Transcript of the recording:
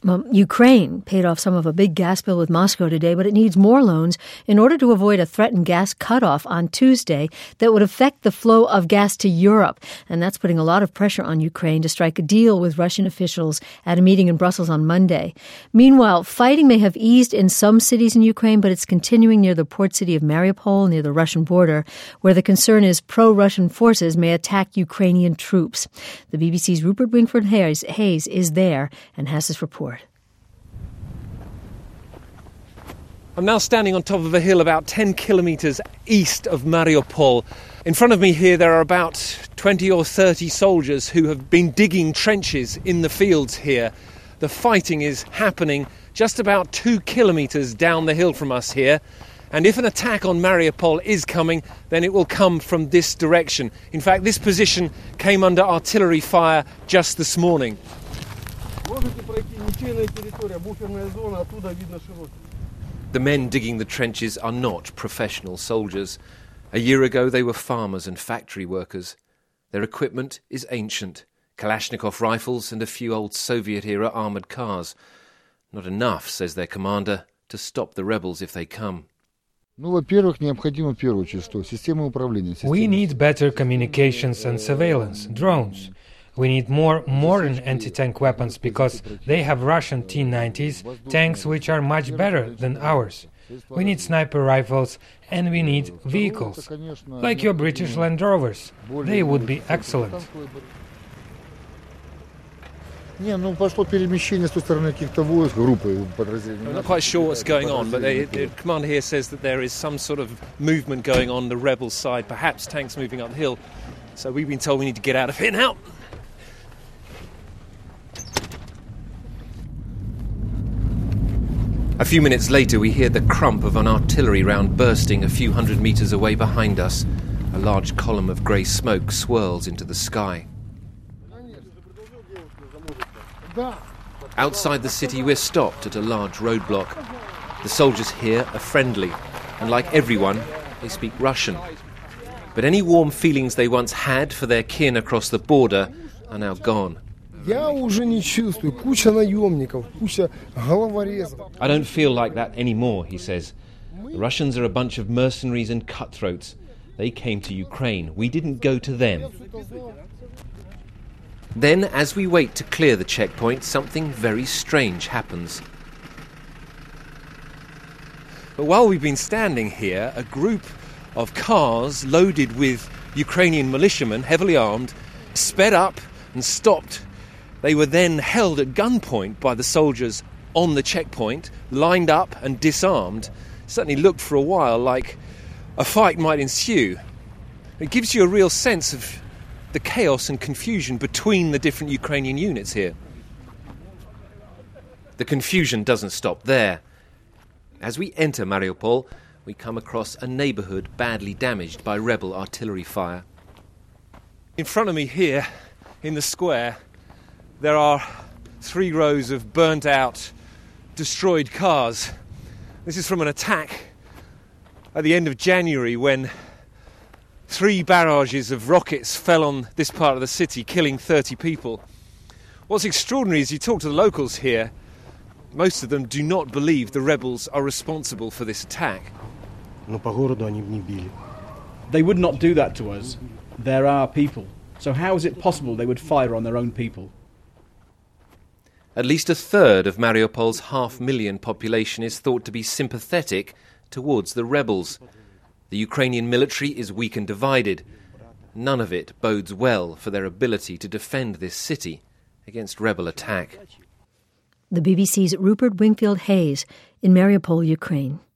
Ukraine paid off some of a big gas bill with Moscow today, but it needs more loans in order to avoid a threatened gas cutoff on Tuesday that would affect the flow of gas to Europe. And that's putting a lot of pressure on Ukraine to strike a deal with Russian officials at a meeting in Brussels on Monday. Meanwhile, fighting may have eased in some cities in Ukraine, but it's continuing near the port city of Mariupol, near the Russian border, where the concern is pro-Russian forces may attack Ukrainian troops. The BBC's Rupert Wingfield-Hayes is there and has this report. I'm now standing on top of a hill about 10 kilometres east of Mariupol. In front of me here there are about 20 or 30 soldiers who have been digging trenches in the fields here. The fighting is happening just about 2 kilometres down the hill from us here. And if an attack on Mariupol is coming, then it will come from this direction. In fact, this position came under artillery fire just this morning. The men digging the trenches are not professional soldiers. A year ago they were farmers and factory workers. Their equipment is ancient. Kalashnikov rifles and a few old Soviet-era armoured cars. Not enough, says their commander, to stop the rebels if they come. We need better communications and surveillance, drones. We need more modern anti-tank weapons because they have Russian T-90s, tanks which are much better than ours. We need sniper rifles and we need vehicles, like your British Land Rovers. They would be excellent. I'm not quite sure what's going on, but the commander here says that there is some sort of movement going on the rebel side, perhaps tanks moving up the hill. So we've been told we need to get out of here now. A few minutes later we hear the crump of an artillery round bursting a few hundred metres away behind us. A large column of grey smoke swirls into the sky. Outside the city we're stopped at a large roadblock. The soldiers here are friendly, and like everyone, they speak Russian. But any warm feelings they once had for their kin across the border are now gone. I don't feel like that anymore, he says. The Russians are a bunch of mercenaries and cutthroats. They came to Ukraine. We didn't go to them. Then, as we wait to clear the checkpoint, something very strange happens. But while we've been standing here, a group of cars loaded with Ukrainian militiamen, heavily armed, sped up and stopped. They were then held at gunpoint by the soldiers on the checkpoint, lined up and disarmed. Certainly looked for a while like a fight might ensue. It gives you a real sense of the chaos and confusion between the different Ukrainian units here. The confusion doesn't stop there. As we enter Mariupol, we come across a neighbourhood badly damaged by rebel artillery fire. In front of me here, in the square, there are 3 rows of burnt-out, destroyed cars. This is from an attack at the end of January when 3 barrages of rockets fell on this part of the city, killing 30 people. What's extraordinary is you talk to the locals here, most of them do not believe the rebels are responsible for this attack. They would not do that to us. They're our people. So how is it possible they would fire on their own people? At least a third of Mariupol's 500,000 population is thought to be sympathetic towards the rebels. The Ukrainian military is weak and divided. None of it bodes well for their ability to defend this city against rebel attack. The BBC's Rupert Wingfield-Hayes in Mariupol, Ukraine.